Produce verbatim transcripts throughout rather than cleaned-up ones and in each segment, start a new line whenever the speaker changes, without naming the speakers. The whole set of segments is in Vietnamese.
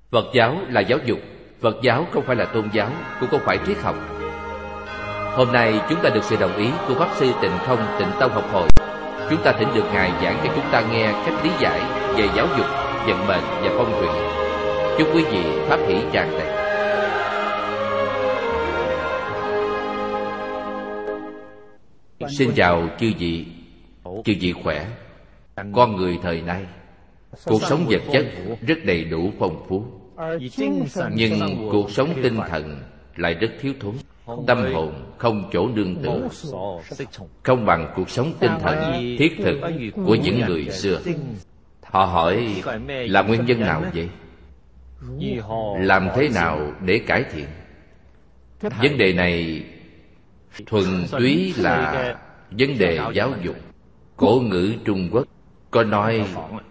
Phật giáo là giáo dục. Phật giáo không phải là tôn giáo, cũng không phải triết học. Hôm nay chúng ta được sự đồng ý của Pháp Sư Tịnh Không Tịnh Tông Học Hội. Chúng ta thỉnh được Ngài giảng cho chúng ta nghe cách lý giải về giáo dục, vận mệnh và phong thủy. Chúc quý vị pháp hỷ tràn đầy. Xin chào chư vị. Chư vị khỏe. Con người thời nay, cuộc sống vật chất rất đầy đủ phong phú, nhưng cuộc sống tinh thần lại rất thiếu thốn. Tâm hồn không chỗ nương tựa, không bằng cuộc sống tinh thần thiết thực của những người xưa. Họ hỏi là nguyên nhân nào vậy? Làm thế nào để cải thiện? Vấn đề này thuần túy là vấn đề giáo dục. Cổ ngữ Trung Quốc có nói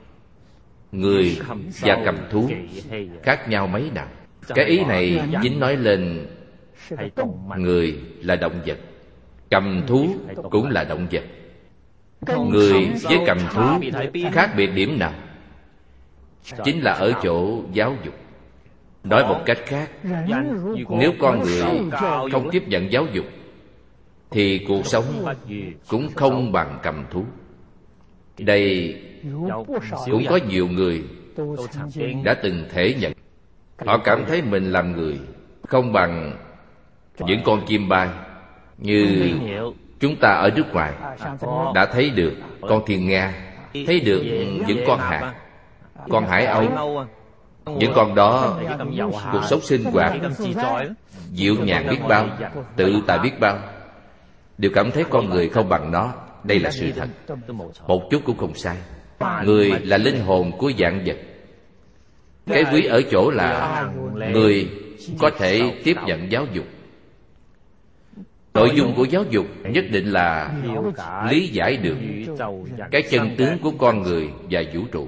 người và cầm thú khác nhau mấy nào. Cái ý này chính nói lên người là động vật, cầm thú cũng là động vật. Người với cầm thú khác biệt điểm nào? Chính là ở chỗ giáo dục. Nói một cách khác, nếu con người không tiếp nhận giáo dục thì cuộc sống cũng không bằng cầm thú. Đây cũng có nhiều người đã từng thể nhận. Họ cảm thấy mình làm người không bằng những con chim bay. Như chúng ta ở nước ngoài đã thấy được con thiên nga, thấy được những con hạt, con hải âu. Những con đó cuộc sống sinh hoạt dịu nhàng biết bao, tự tại biết bao, đều cảm thấy con người không bằng nó. Đây là sự thật, một chút cũng không sai. Người là linh hồn của vạn vật. Cái quý ở chỗ là người có thể tiếp nhận giáo dục. Nội dung của giáo dục nhất định là lý giải được cái chân tướng của con người và vũ trụ.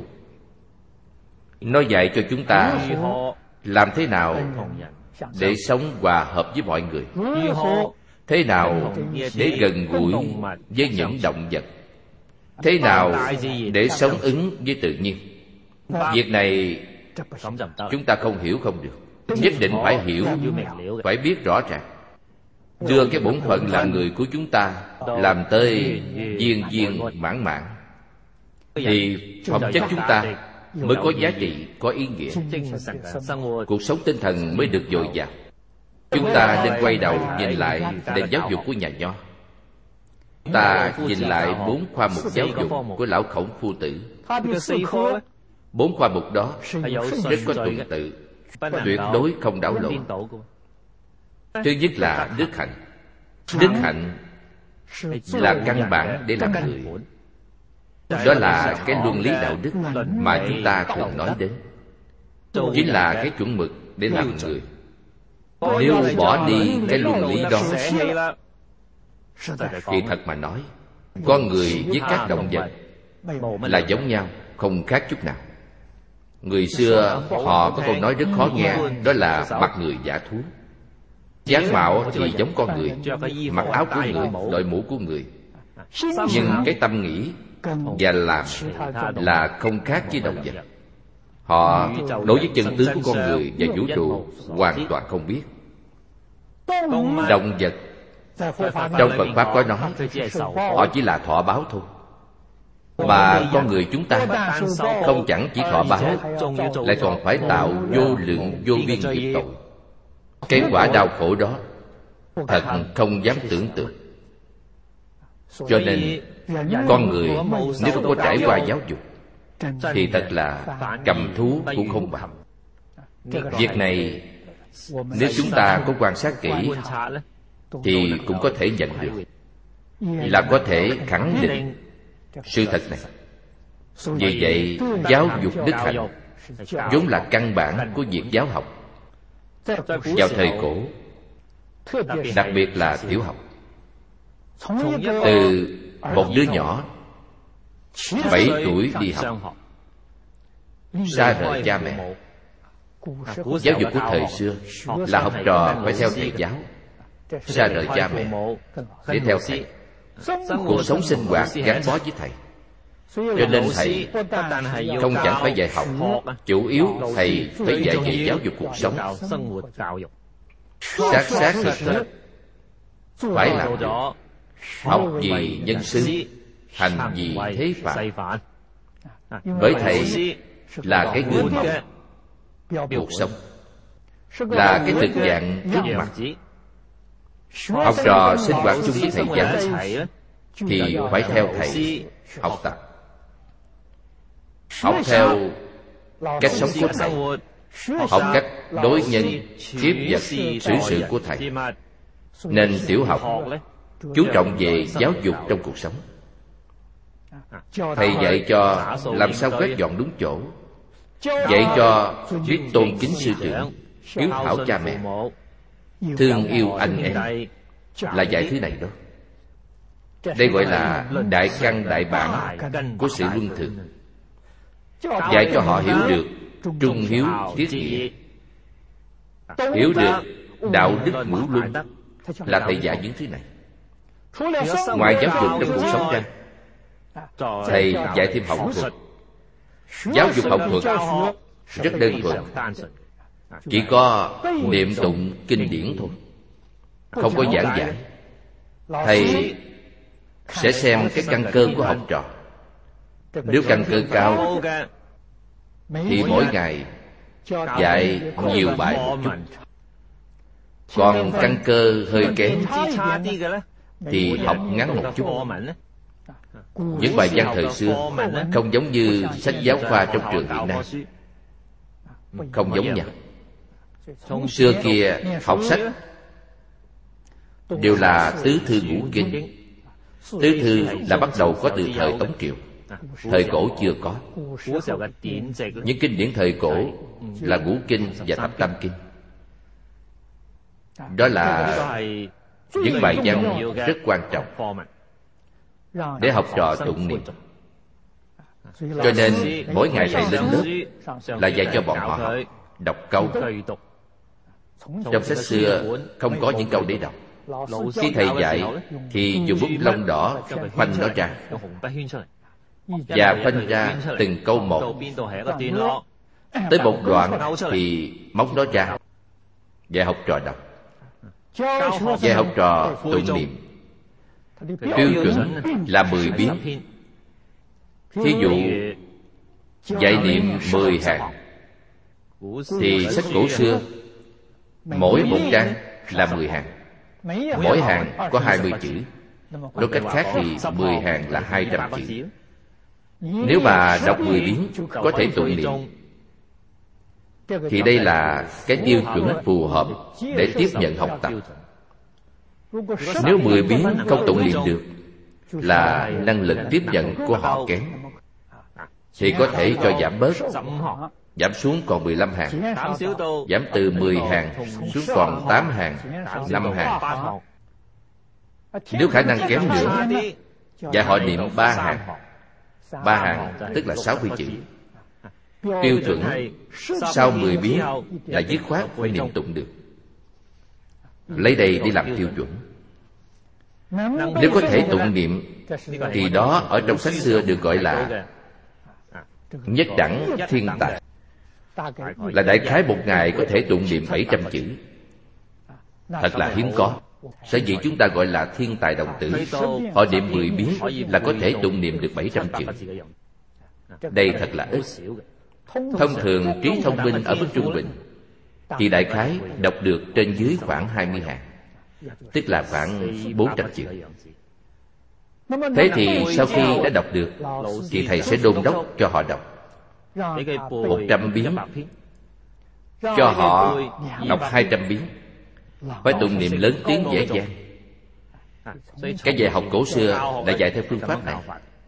Nó dạy cho chúng ta làm thế nào để sống hòa hợp với mọi người, thế nào để gần gũi với những động vật, thế nào để sống ứng với tự nhiên. Việc này chúng ta không hiểu không được. Nhất định phải hiểu, phải biết rõ ràng. Đưa cái bổn phận làm người của chúng ta làm tới viên viên mãn mãn, thì phẩm chất chúng ta mới có giá trị, có ý nghĩa. Cuộc sống tinh thần mới được dồi dào. Chúng ta nên quay đầu nhìn lại nền giáo dục của nhà Nho. Ta nhìn lại bốn khoa mục giáo dục của lão Khổng Phu Tử. Bốn khoa mục đó rất có tuần tự, tuyệt đối không đảo lộn. Thứ nhất là đức hạnh. Đức hạnh là căn bản để làm người. Đó là cái luân lý đạo đức mà chúng ta thường nói đến, chính là cái chuẩn mực để làm người. Nếu bỏ đi cái luân lý đó thì thật mà nói, con người với các động vật là giống nhau, không khác chút nào. Người xưa họ có câu nói rất khó nghe, đó là mặt người giả thú. Dáng mạo thì giống con người, mặc áo của người, đội mũ của người, nhưng cái tâm nghĩ và làm là không khác với động vật. Họ đối với chân tướng của con người và vũ trụ hoàn toàn không biết. Động vật trong Phật Pháp có nói họ chỉ là thọ báo thôi, mà con người chúng ta không chẳng chỉ thọ báo, lại còn phải tạo vô lượng vô biên nghiệp tội. Cái quả đau khổ đó thật không dám tưởng tượng. Cho nên con người nếu không có trải qua giáo dục thì thật là cầm thú cũng không bằng. Việc này nếu chúng ta có quan sát kỹ thì cũng có thể nhận được, là có thể khẳng định sự thật này. Vì vậy giáo dục đức hạnh vốn là căn bản của việc giáo học. Vào thời cổ, đặc biệt là tiểu học, từ một đứa nhỏ bảy tuổi đi học, xa rời cha mẹ. Giáo dục của thời xưa là học trò phải theo thầy giáo, xa rời cha mẹ để theo thầy. Cuộc sống sinh hoạt gắn bó với thầy. Cho nên thầy không chẳng phải dạy học, chủ yếu thầy phải dạy về giáo dục cuộc sống, sát sát thực thực phải làm được. Học vì nhân xứng, hành vì thế phạm. Bởi thầy là cái gương mẫu cuộc sống, là cái thực dạng trước mặt. Học trò sinh hoạt chung với thầy giáo thì phải theo thầy học tập, học theo cách sống của thầy, học cách đối nhân tiếp vật xử sự của thầy. Nên tiểu học chú trọng về giáo dục trong cuộc sống. Thầy dạy cho làm sao quét dọn đúng chỗ, dạy cho biết tôn kính sư trưởng, hiếu thảo cha mẹ, thương yêu anh em, là dạy thứ này đó. Đây gọi là đại căn đại bản của sự luân thường. Dạy cho họ hiểu được trung hiếu tiết nghĩa, hiểu được đạo đức ngũ luân, là thầy dạy những thứ này. Ngoài giáo dục trong cuộc sống ra, thầy dạy thêm học thuật. Giáo dục học thuật rất đơn thuần, chỉ có niệm tụng kinh điển thôi, không có giảng giải. Thầy sẽ xem cái căn cơ của học trò. Nếu căn cơ cao thì mỗi ngày dạy nhiều bài một chút. Còn căn cơ hơi kém thì học ngắn một chút. Những bài văn thời xưa không giống như sách giáo khoa trong trường hiện nay, không giống nhau. Xưa kia học sách đều là tứ thư ngũ kinh. Tứ thư là bắt đầu có từ thời Tống Triều, thời cổ chưa có. Những kinh điển thời cổ là ngũ kinh và thập tam kinh. Đó là những bài văn rất quan trọng để học trò tụng niệm. Cho nên mỗi ngày thầy lên lớp là dạy cho bọn họ học, đọc câu. Trong sách xưa không có những câu để đọc. Khi thầy dạy thì dùng bút lông đỏ khoanh nó ra, và khoanh ra từng câu một. Tới một đoạn thì móc nó ra, dạy học trò đọc, dạy học trò tụng niệm. Tiêu chuẩn là mười biến. Thí dụ dạy niệm mười hàng, thì sách cổ xưa mỗi một trang là mười hàng, mỗi hàng có hai mươi chữ. Nói cách khác thì mười hàng là hai trăm chữ. Nếu mà đọc mười biến có thể tụng niệm, thì đây là cái tiêu chuẩn phù hợp để tiếp nhận học tập. Nếu mười biến không tụng niệm được, là năng lực tiếp nhận của họ kém, thì có thể cho giảm bớt, giảm xuống còn mười lăm hàng, giảm từ mười hàng xuống còn tám hàng, năm hàng. Nếu khả năng kém nữa, dạy họ niệm ba hàng. Ba hàng tức là sáu mươi chữ. Tiêu chuẩn sau mười biến là dứt khoát phải niệm tụng được. Lấy đây để làm tiêu chuẩn. Nếu có thể tụng niệm thì đó ở trong sách xưa được gọi là nhất đẳng thiên tài. Là đại khái một ngày có thể tụng niệm bảy trăm chữ. Thật là hiếm có. Sở dĩ chúng ta gọi là thiên tài đồng tử. Họ niệm mười biến là có thể tụng niệm được bảy trăm chữ. Đây thật là ít. Thông thường trí thông minh ở mức trung bình thì đại khái đọc được trên dưới khoảng hai mươi hàng, tức là khoảng bốn trăm chữ. Thế thì sau khi đã đọc được thì thầy sẽ đôn đốc cho họ đọc một trăm biến, cho họ đọc hai trăm biến. Phải tụng niệm lớn tiếng dễ dàng. Cái dạy học cổ xưa là dạy theo phương pháp này.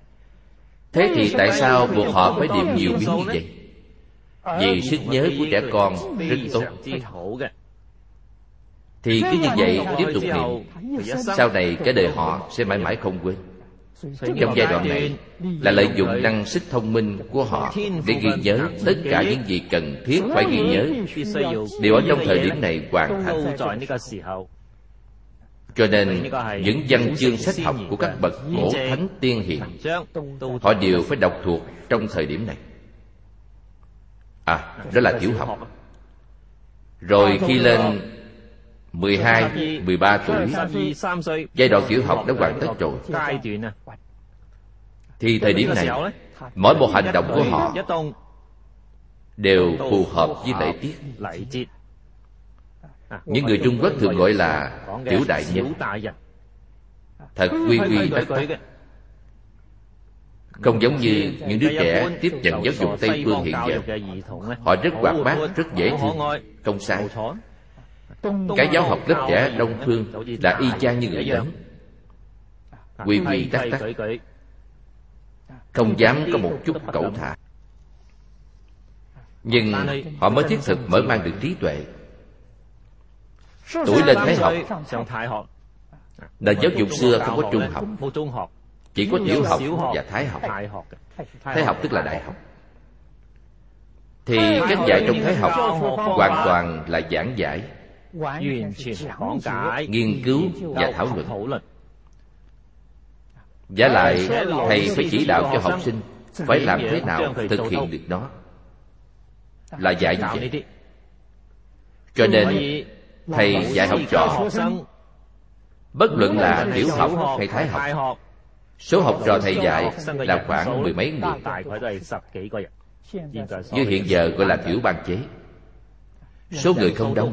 Thế thì tại sao buộc họ phải niệm nhiều biến như vậy? Vì sức nhớ của trẻ con rất tốt. Thì cứ như vậy tiếp tục niệm, sau này cái đời họ sẽ mãi mãi không quên. Trong giai đoạn này là lợi dụng năng sức thông minh của họ để ghi nhớ tất cả những gì cần thiết phải ghi nhớ, đều ở trong thời điểm này hoàn thành. Cho nên những văn chương sách học của các bậc cổ thánh tiên hiền, họ đều phải đọc thuộc trong thời điểm này. À, đó là tiểu học. Rồi khi lên mười hai, mười ba tuổi, giai đoạn tiểu học đã hoàn tất rồi, thì thời điểm này mỗi một hành động của họ đều phù hợp với lễ tiết. Những người Trung Quốc thường gọi là tiểu đại nhân, thật quy quy tắc tắc, không giống như những đứa trẻ tiếp nhận giáo dục Tây phương hiện giờ. Họ rất hoạt bát, rất dễ thương, không sai. Cái giáo học lớp trẻ Đông phương là y chang như người lớn, quy quy tắc tắc, không dám có một chút cẩu thả. Nhưng họ mới thiết thực mở mang được trí tuệ. Tuổi lên Thái học, nền giáo dục xưa không có trung học, chỉ có tiểu học và Thái học. Thái học tức là đại học. Thì cách dạy trong Thái học hoàn toàn là giảng giải, nghiên cứu và thảo luận. Giả lại thầy phải chỉ đạo cho học sinh phải làm thế nào thực hiện được nó, là dạy như vậy. Cho nên thầy dạy học trò, bất luận là tiểu học hay Thái học, số học trò thầy dạy là khoảng mười mấy người, như hiện giờ gọi là tiểu ban chế. Số người không đông.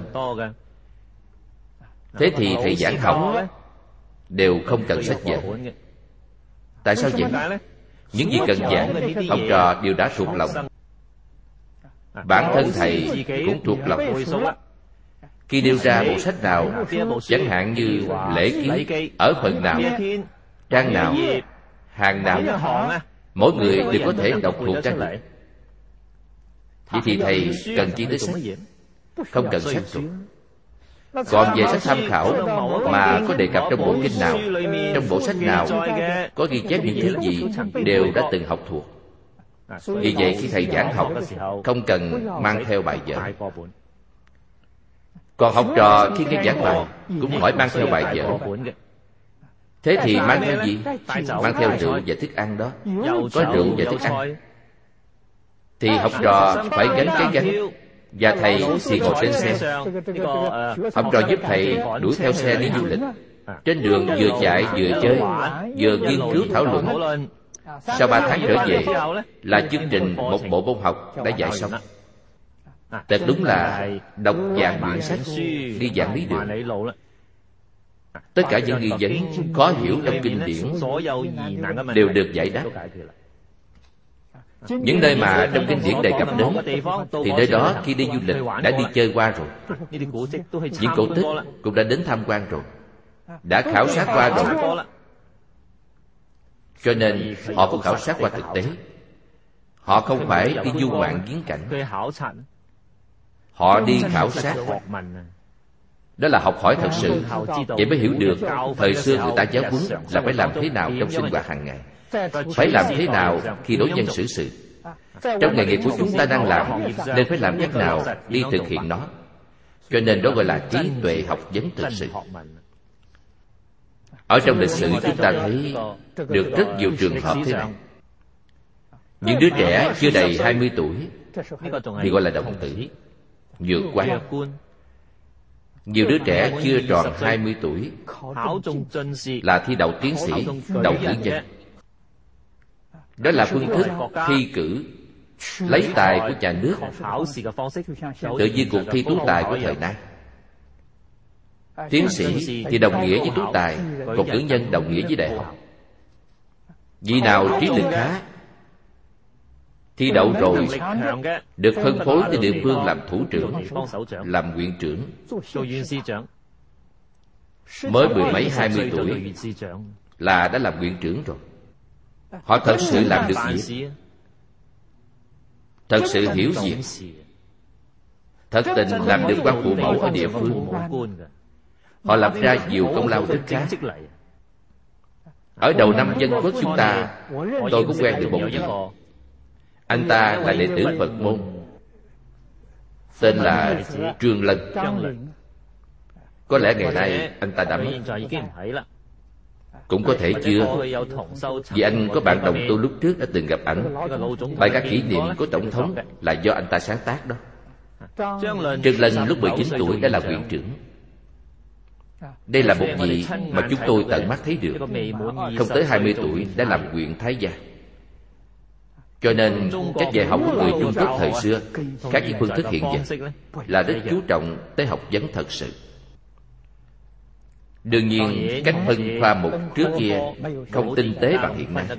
Thế thì thầy giảng học đều không cần sách vở. Tại sao vậy? Những gì cần giảng, học trò đều đã thuộc lòng. Bản thân thầy cũng thuộc lòng. Khi nêu ra bộ sách nào, chẳng hạn như lễ ký, ở phần nào, trang nào, hàng nào, mỗi người đều có thể đọc thuộc trang được. Vậy thì thầy cần chỉ tới sách, không cần sách rồi. Còn về sách tham khảo mà có đề cập trong bộ kinh nào, trong bộ sách nào, có ghi chép những thứ gì, đều đã từng học thuộc. Vì vậy khi thầy giảng học, không cần mang theo bài vở. Còn học trò khi nghe giảng bài cũng hỏi mang theo bài vở. Thế thì mang theo gì? Mang theo rượu và thức ăn đó. Có rượu và thức ăn thì học trò phải gánh cái gánh, và thầy thì ngồi trên xe. Học trò giúp thầy đuổi theo xe đi du lịch. Trên đường vừa chạy vừa chơi, vừa nghiên cứu thảo luận. Sau ba tháng trở về là chương trình một bộ môn học đã dạy xong. Thật đúng là đọc vạn quyển sách, đi vạn lý đường. Tất cả những nghi vấn khó hiểu trong kinh điển đều được giải đáp. Những nơi mà trong kinh điển đề cập đến thì nơi đó khi đi du lịch đã đi chơi qua rồi. Những cổ tích cũng đã đến tham quan rồi, đã khảo sát qua rồi. Cho nên họ cũng khảo sát qua thực tế. Họ không phải đi du ngoạn viếng cảnh, họ đi khảo sát. Đó là học hỏi thật sự. Vậy mới hiểu được thời xưa người ta giáo huấn là phải làm thế nào trong sinh hoạt hàng ngày, phải làm thế nào khi đối nhân xử sự. Trong nghề nghiệp của chúng ta đang làm nên phải làm cách nào đi thực hiện nó. Cho nên đó gọi là trí tuệ học vấn thực sự. Ở trong lịch sử chúng ta thấy được rất nhiều trường hợp thế này. Những đứa trẻ chưa đầy hai mươi tuổi thì gọi là đồng tử, vượt qua. Nhiều đứa trẻ chưa tròn hai mươi tuổi là thi đậu tiến sĩ, đậu cử nhân. Đó là phương thức thi cử lấy tài của nhà nước, tự như cuộc thi tú tài của thời nay. Tiến sĩ thì đồng nghĩa với tú tài, còn cử nhân đồng nghĩa với đại học. Vị nào trí lực khá, thi đậu rồi được phân phối tới địa phương làm thủ trưởng, làm huyện trưởng. Mới mười mấy hai mươi tuổi là đã làm huyện trưởng rồi. Họ thật sự làm được việc, thật sự hiểu việc, thật tình làm được quan phụ mẫu ở địa phương. Họ lập ra nhiều công lao rất khá. Ở đầu năm Dân Quốc chúng ta, tôi cũng quen được một vị. Anh ta là đệ tử Phật môn, tên là Trương Lân. Có lẽ ngày nay anh ta đã mất. Cũng có thể chưa, vì anh có bạn đồng tu lúc trước đã từng gặp ảnh. Bài ca kỷ niệm của Tổng thống là do anh ta sáng tác đó. Trương Lân lúc mười chín tuổi đã là huyện trưởng. Đây là một vị mà chúng tôi tận mắt thấy được. Không tới hai mươi tuổi đã làm huyện Thái Gia. Cho nên cách dạy học của người Trung Quốc thời xưa khác với phương thức hiện giờ, là rất chú trọng tới học vấn thật sự. Đương nhiên cách phân khoa mục trước kia không tinh tế bằng hiện nay.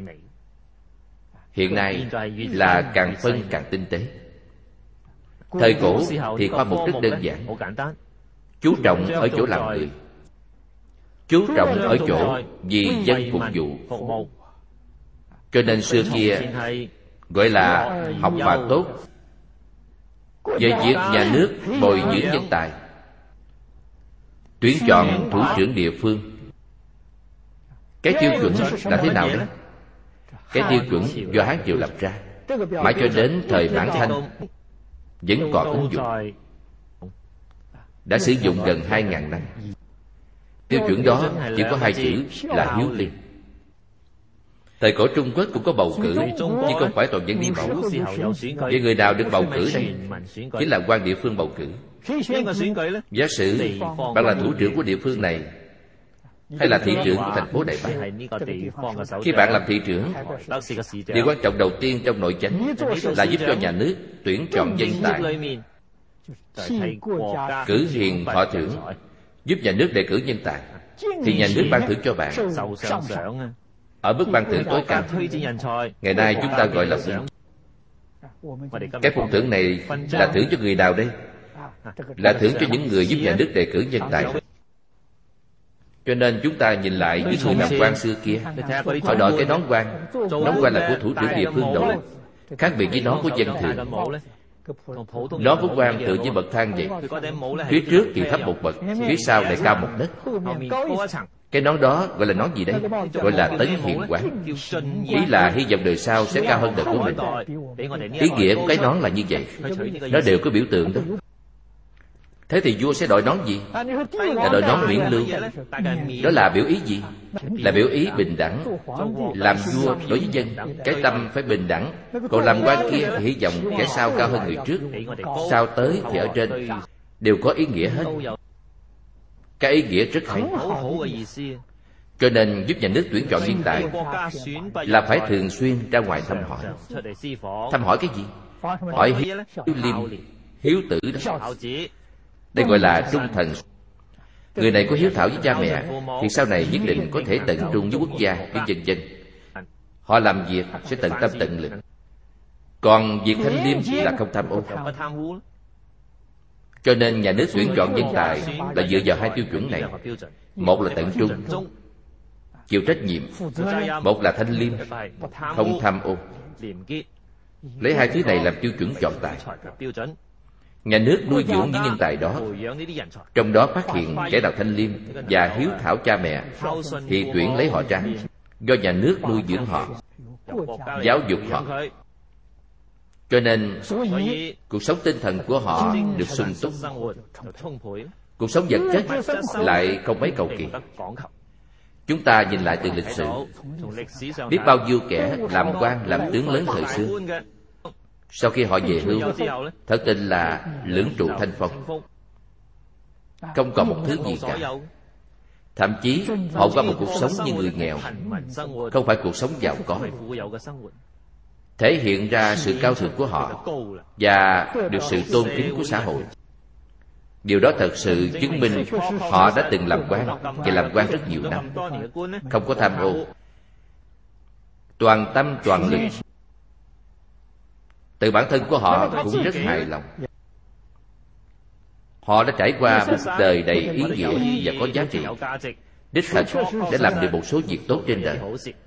Hiện nay là càng phân càng tinh tế. Thời cổ thì khoa mục rất đơn giản, chú trọng ở chỗ làm người, chú trọng ở chỗ vì dân phục vụ. Cho nên xưa kia gọi là học mà tốt, về việc nhà nước bồi dưỡng nhân tài, tuyển chọn thủ trưởng địa phương. Cái tiêu chuẩn là thế nào đấy? Cái tiêu chuẩn do Hán Triều lập ra, mãi cho đến thời Mãn Thanh vẫn còn ứng dụng, đã sử dụng gần hai ngàn năm. Tiêu chuẩn đó chỉ có hai chữ là hiếu linh. Thời cổ Trung Quốc cũng có bầu cử, nhưng không phải toàn dân đi bầu. Vậy người nào được bầu cử đây? Chính là quan địa phương bầu cử. Giả sử bạn là thủ trưởng của địa phương này, hay là thị trưởng của thành phố Đại Bắc. Khi bạn làm thị trưởng, điều quan trọng đầu tiên trong nội chánh là giúp cho nhà nước tuyển chọn nhân tài, cử hiền thọ thưởng, giúp nhà nước đề cử nhân tài, thì nhà nước ban thưởng cho bạn ở mức ban thưởng tối cao. Ngày nay chúng ta gọi là phụng. Cái phụng thưởng này là thưởng cho người nào đây? Là thưởng cho những người giúp nhà nước đề cử nhân tài. Cho nên chúng ta nhìn lại những người làm quan xưa kia, họ đội cái nón quan. Nón quan là của thủ trưởng địa phương đội, khác biệt với nón của dân thường. Nón của quan tự như bậc thang vậy, phía trước thì thấp một bậc, phía sau lại cao một đất. Cái nón đó gọi là nón gì đấy? Gọi là tấn hiền quán. Ý là hy vọng đời sau sẽ cao hơn đời của mình. Ý nghĩa của cái nón là như vậy. Nó đều có biểu tượng đó. Thế thì vua sẽ đội nón gì? Là đội nón miễn lưu. Đó là biểu ý gì? Là biểu ý bình đẳng. Làm vua đối với dân, cái tâm phải bình đẳng. Còn làm quan kia thì hy vọng kẻ sau cao hơn người trước, sau tới thì ở trên. Đều có ý nghĩa hết. Cái ý nghĩa rất hay. Cho nên giúp nhà nước tuyển chọn nhân tài là phải thường xuyên ra ngoài thăm hỏi. Thăm hỏi cái gì? Hỏi hiếu liêm, hiếu tử đó. Đây gọi là trung thần. Người này có hiếu thảo với cha mẹ thì sau này nhất định có thể tận trung với quốc gia, với dân dân. Họ làm việc sẽ tận tâm tận lực. Còn việc thanh liêm là không tham ô. Cho nên nhà nước tuyển chọn nhân tài là dựa vào hai tiêu chuẩn này. Một là tận trung, chịu trách nhiệm. Một là thanh liêm, không tham ô. Lấy hai thứ này làm tiêu chuẩn chọn tài. Nhà nước nuôi dưỡng những nhân tài đó, trong đó phát hiện kẻ nào thanh liêm và hiếu thảo cha mẹ thì tuyển lấy họ ra, do nhà nước nuôi dưỡng họ, giáo dục họ. Cho nên cuộc sống tinh thần của họ được sung túc. Cuộc sống vật chất lại không mấy cầu kỳ. Chúng ta nhìn lại từ lịch sử, biết bao nhiêu kẻ làm quan làm tướng lớn thời xưa, sau khi họ về hưu, thật tình là lưỡng trụ thanh phong, không còn một thứ gì cả. Thậm chí họ qua một cuộc sống như người nghèo, không phải cuộc sống giàu có, thể hiện ra sự cao thượng của họ và được sự tôn kính của xã hội. Điều đó thật sự chứng minh họ đã từng làm quan, và làm quan rất nhiều năm, không có tham ô, toàn tâm toàn lực. Từ bản thân của họ cũng rất hài lòng. Họ đã trải qua một đời đầy ý nghĩa và có giá trị, đích thực để làm được một số việc tốt trên đời,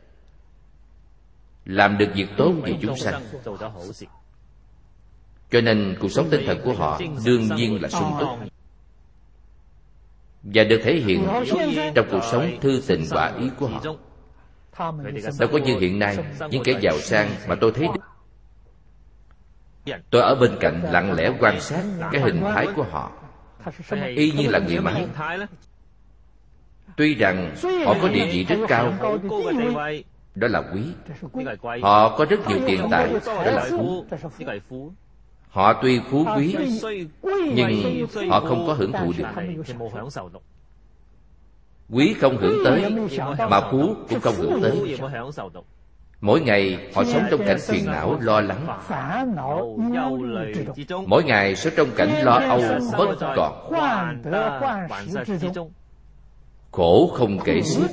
làm được việc tốt vì chúng sanh. Cho nên cuộc sống tinh thần của họ đương nhiên là sung túc, và được thể hiện trong cuộc sống thư tình hòa ý của họ. Đâu có như hiện nay những kẻ giàu sang mà tôi thấy được. Tôi ở bên cạnh lặng lẽ quan sát cái hình thái của họ, y như là người máy. Tuy rằng họ có địa vị rất cao, đó là quý. Họ có rất nhiều tiền tài, đó là phú. Họ tuy phú quý, nhưng họ không có hưởng thụ được. Quý không hưởng tới, mà phú cũng không hưởng tới. Mỗi ngày họ sống trong cảnh phiền não, lo lắng. Mỗi ngày sống trong cảnh lo âu, bất còn. Khổ không kể xiết.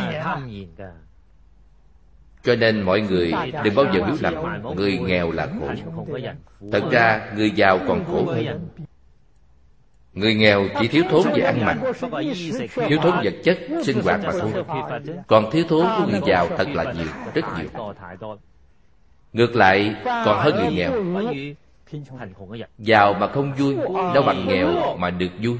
Cho nên mọi người đừng bao giờ hiểu lầm người nghèo là khổ. Thật ra người giàu còn khổ hơn. Người nghèo chỉ thiếu thốn về ăn mặc, thiếu thốn vật chất, sinh hoạt mà thôi. Còn thiếu thốn của người giàu thật là nhiều, rất nhiều. Ngược lại còn hơn người nghèo. Giàu mà không vui, đâu bằng nghèo mà được vui.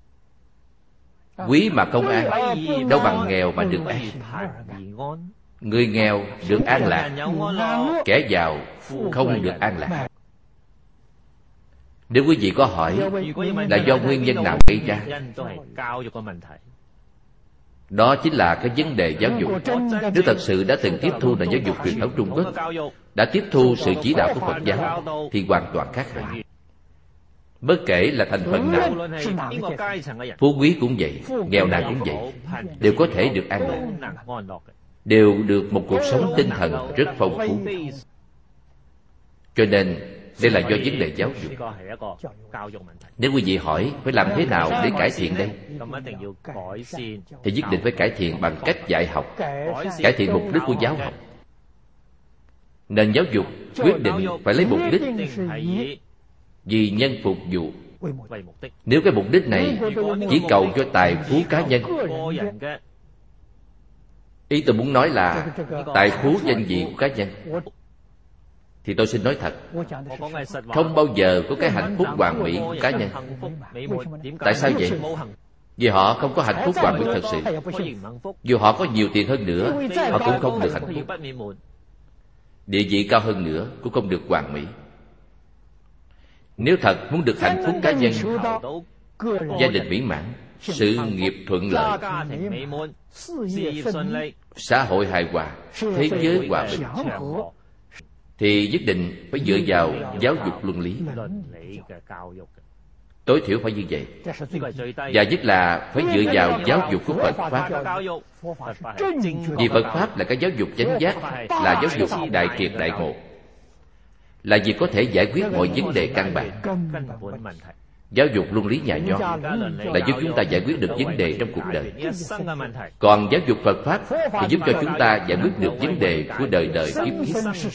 Quý mà không an, đâu bằng nghèo mà được an. Người nghèo được an lạc, kẻ giàu không được an lạc. Nếu quý vị có hỏi là do nguyên nhân nào gây ra, đó chính là cái vấn đề giáo dục. Nếu thật sự đã từng tiếp thu nền giáo dục truyền thống Trung Quốc, đã tiếp thu sự chỉ đạo của Phật giáo, thì hoàn toàn khác hẳn. Bất kể là thành phần nào, phú quý cũng vậy, nghèo nàn cũng vậy, đều có thể được an lạc, đều được một cuộc sống tinh thần rất phong phú. Cho nên đây là do vấn đề giáo dục. Nếu quý vị hỏi phải làm thế nào để cải thiện đây, thì nhất định phải cải thiện bằng cách dạy học, cải thiện mục đích của giáo học. Nền giáo dục quyết định phải lấy mục đích vì nhân phục vụ. Nếu cái mục đích này chỉ cầu cho tài phú cá nhân, ý tôi muốn nói là tài phú danh vị của cá nhân, thì tôi xin nói thật, không bao giờ có cái hạnh phúc hoàn mỹ của cá nhân. Tại sao vậy? Vì họ không có hạnh phúc hoàn mỹ thật sự. Dù họ có nhiều tiền hơn nữa, họ cũng không được hạnh phúc. Địa vị cao hơn nữa cũng không được hoàn mỹ. Nếu thật muốn được hạnh phúc cá nhân, gia đình mỹ mãn, sự nghiệp thuận lợi, xã hội hài hòa, thế giới hòa bình, thì nhất định phải dựa vào giáo dục luân lý. Tối thiểu phải như vậy. Và nhất là phải dựa vào giáo dục của Phật Pháp. Vì Phật Pháp là cái giáo dục chánh giác, là giáo dục đại triệt đại ngộ, là việc có thể giải quyết mọi vấn đề căn bản. Giáo dục luân lý nhà Nho là giúp chúng ta giải quyết được vấn đề trong cuộc đời. Còn giáo dục Phật Pháp thì giúp cho chúng ta giải quyết được vấn đề của đời đời kiếp kiếp.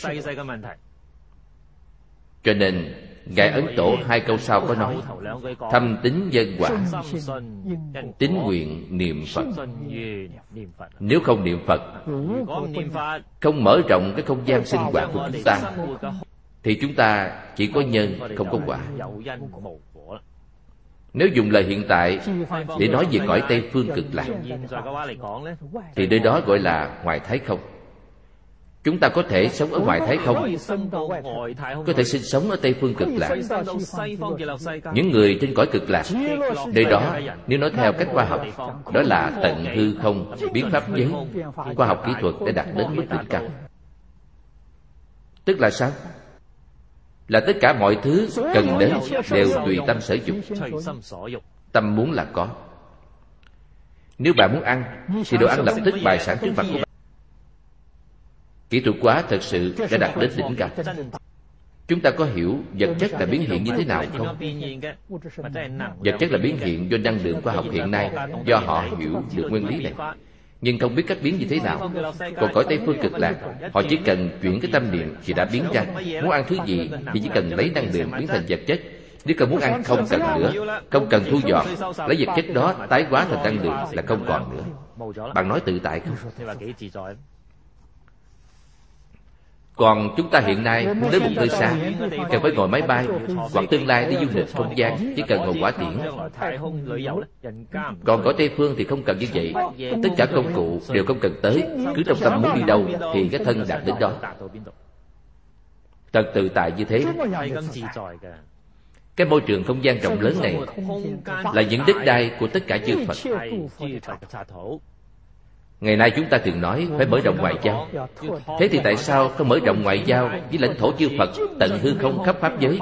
Cho nên Ngài Ấn Tổ hai câu sau có nói: thâm tín nhân quả, tín nguyện niệm Phật. Nếu không niệm Phật, không mở rộng cái không gian sinh hoạt của chúng ta, thì chúng ta chỉ có nhân, không có quả. Nếu dùng lời hiện tại để nói về cõi Tây Phương Cực Lạc, thì nơi đó gọi là ngoài Thái Không. Chúng ta có thể sống ở ngoài Thái Không, có thể sinh sống ở Tây Phương Cực Lạc. Những người trên cõi Cực Lạc, nơi đó nếu nói theo cách khoa học, đó là tận hư không, biến pháp giới. Khoa học kỹ thuật đã đạt đến mức đỉnh cao. Tức là sao? Là tất cả mọi thứ cần đến đều tùy tâm sở dụng. Tâm muốn là có. Nếu bạn muốn ăn, thì đồ ăn lập tức bày sẵn trước mặt của bạn. Kỹ thuật hóa thật sự đã đạt đến đỉnh cao. Chúng ta có hiểu vật chất là biến hiện như thế nào không? Vật chất là biến hiện do năng lượng khoa học hiện nay, do họ hiểu được nguyên lý này, nhưng không biết cách biến như thế nào. Còn cõi Tây Phương Cực Lạc, họ chỉ cần chuyển cái tâm niệm thì đã biến ra. Muốn ăn thứ gì thì chỉ cần lấy năng lượng biến thành vật chất. Nếu cần muốn ăn không cần nữa, không cần thu dọn, lấy vật chất đó tái hóa thành năng lượng là không còn nữa. Bạn nói tự tại không? Còn chúng ta hiện nay muốn đến một nơi xa, cần phải ngồi máy bay, hoặc tương lai đi du lịch không gian chỉ cần ngồi hỏa tiễn. Còn cõi Tây Phương thì không cần như vậy. Tất cả công cụ đều không cần tới, cứ trong tâm muốn đi đâu thì cái thân đạt đến đó. Thật tự tại như thế. Cái môi trường không gian rộng lớn này là những đất đai của tất cả chư Phật. Ngày nay chúng ta thường nói phải mở rộng ngoại giao. Thế thì tại sao không mở rộng ngoại giao với lãnh thổ chư Phật tận hư không khắp pháp giới,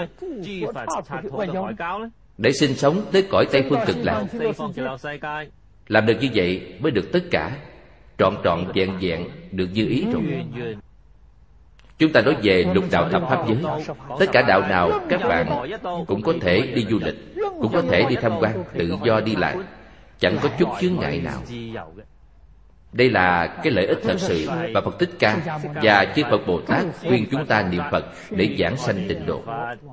để sinh sống tới cõi Tây Phương Cực Lạc? Làm được như vậy mới được tất cả, trọn trọn vẹn vẹn, được như ý rồi. Chúng ta nói về lục đạo thập pháp giới. Tất cả đạo nào các bạn cũng có thể đi du lịch, cũng có thể đi tham quan, tự do đi lại, chẳng có chút chướng ngại nào. Đây là cái lợi ích thật sự mà Phật Thích Ca và chư Phật Bồ Tát khuyên chúng ta niệm Phật để giảng sanh tịnh độ.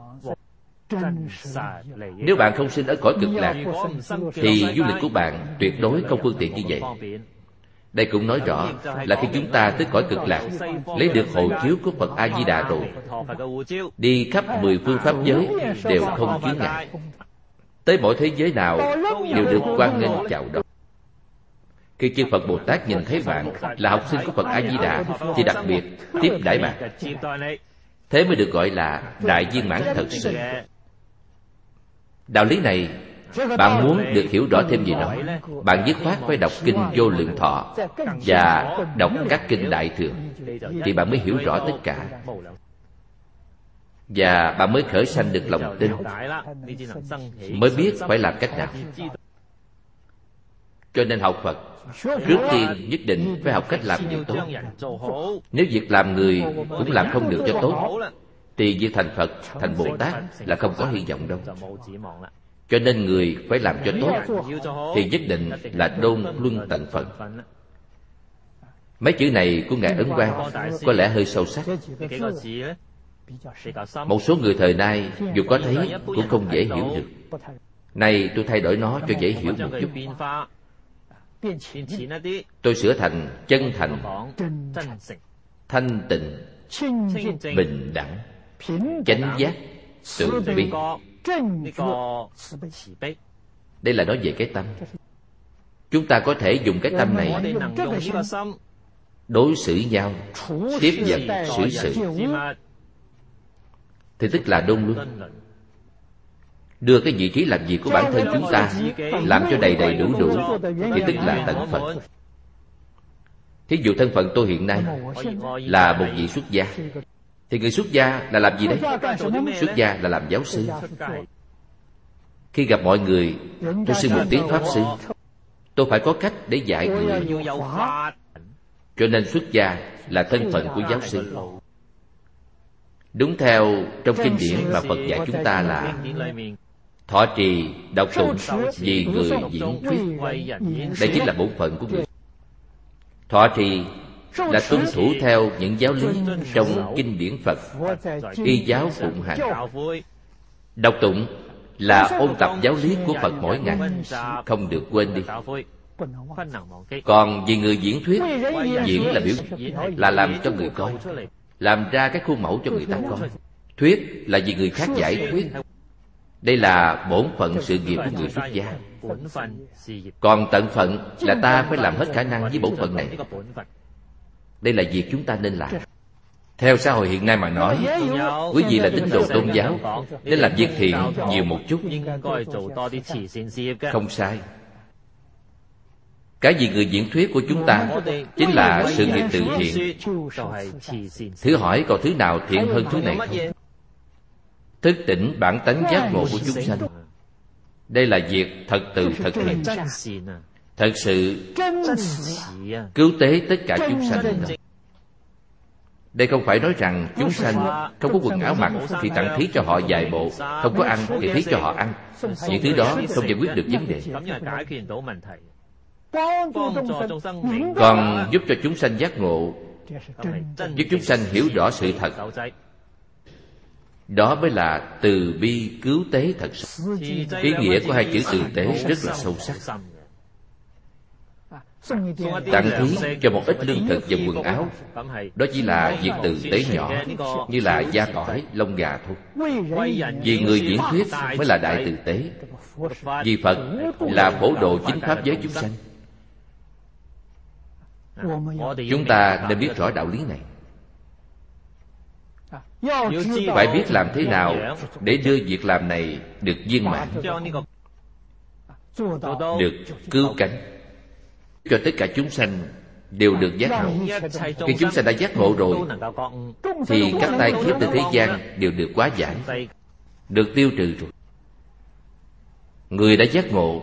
Nếu bạn không sinh ở cõi Cực Lạc thì du lịch của bạn tuyệt đối không phương tiện như vậy. Đây cũng nói rõ là khi chúng ta tới cõi Cực Lạc, lấy được hộ chiếu của Phật A Di Đà rồi, đi khắp mười phương pháp giới đều không chướng ngại. Tới mỗi thế giới nào đều được hoan nghênh chào đón. Khi chư Phật Bồ Tát nhìn thấy bạn là học sinh của Phật A Di Đà thì đặc biệt tiếp đãi bạn. Thế mới được gọi là đại viên mãn thật sự. Đạo lý này bạn muốn được hiểu rõ thêm gì đó, bạn dứt khoát phải đọc kinh Vô Lượng Thọ và đọc các kinh Đại Thừa, thì bạn mới hiểu rõ tất cả, và bạn mới khởi sanh được lòng tin, mới biết phải làm cách nào. Cho nên học Phật, trước tiên nhất định phải học cách làm việc tốt. Nếu việc làm người cũng làm không được cho tốt, thì việc thành Phật, thành Bồ Tát là không có hy vọng đâu. Cho nên người phải làm cho tốt thì nhất định là đôn luân tận phận. Mấy chữ này của Ngài Ấn Quang có lẽ hơi sâu sắc. Một số người thời nay dù có thấy cũng không dễ hiểu được. Nay tôi thay đổi nó cho dễ hiểu một chút. Tôi sửa thành chân thành, thanh tịnh, bình đẳng, chánh giác, từ bi. Đây là nói về cái tâm. Chúng ta có thể dùng cái tâm này đối xử nhau, tiếp nhận xử sự, thì tức là đôn luân. Đưa cái vị trí làm việc của bản thân chúng ta làm cho đầy đầy đủ đủ, thì tức là tận Phật. Thí dụ thân phận tôi hiện nay là một vị xuất gia, thì người xuất gia là làm gì đấy? Xuất gia là làm giáo sư. Khi gặp mọi người, tôi xưng một tiếng Pháp Sư. Tôi phải có cách để dạy người. Cho nên xuất gia là thân phận của giáo sư. Đúng theo trong kinh điển mà Phật dạy chúng ta là thọ trì, đọc tụng vì người diễn thuyết. Đây chính là bổn phận của người. Thọ trì là tuân thủ theo những giáo lý trong kinh điển Phật, y giáo phụng hành. Đọc tụng là ôn tập giáo lý của Phật mỗi ngày, không được quên đi. Còn vì người diễn thuyết, diễn là biểu là làm cho người coi, làm ra cái khuôn mẫu cho người ta coi. Thuyết là vì người khác giải thuyết. Đây là bổn phận sự nghiệp của người xuất gia. Còn tận phận là ta phải làm hết khả năng với bổn phận này. Đây là việc chúng ta nên làm. Theo xã hội hiện nay mà nói, quý vị là tín đồ tôn giáo nên làm việc thiện nhiều một chút, không sai. Cái gì người diễn thuyết của chúng ta chính là sự nghiệp từ thiện. Thử hỏi còn thứ nào thiện hơn thứ này không? Thức tỉnh bản tánh giác ngộ của chúng sanh. Đây là việc thật từ thật hiện, thật sự cứu tế tất cả chúng sanh. Đây không phải nói rằng chúng sanh không có quần áo mặc thì tặng thí cho họ vài bộ, không có ăn thì thí cho họ ăn. Những thứ đó không giải quyết được vấn đề. Còn giúp cho chúng sanh giác ngộ, giúp chúng sanh hiểu rõ sự thật, đó mới là từ bi cứu tế thật sự. Ý nghĩa của hai chữ từ tế rất là sâu sắc. Tặng thí cho một ít lương thực và quần áo, đó chỉ là việc từ tế nhỏ, như là da tỏi, lông gà thôi. Vì người diễn thuyết mới là đại từ tế. Vì Phật là phổ độ chính pháp giới chúng sanh. Chúng ta nên biết rõ đạo lý này. Phải biết làm thế nào để đưa việc làm này được viên mãn, được cứu cánh, cho tất cả chúng sanh đều được giác ngộ. Khi chúng sanh đã giác ngộ rồi thì các tai kiếp từ thế gian đều được hóa giải, được tiêu trừ rồi. Người đã giác ngộ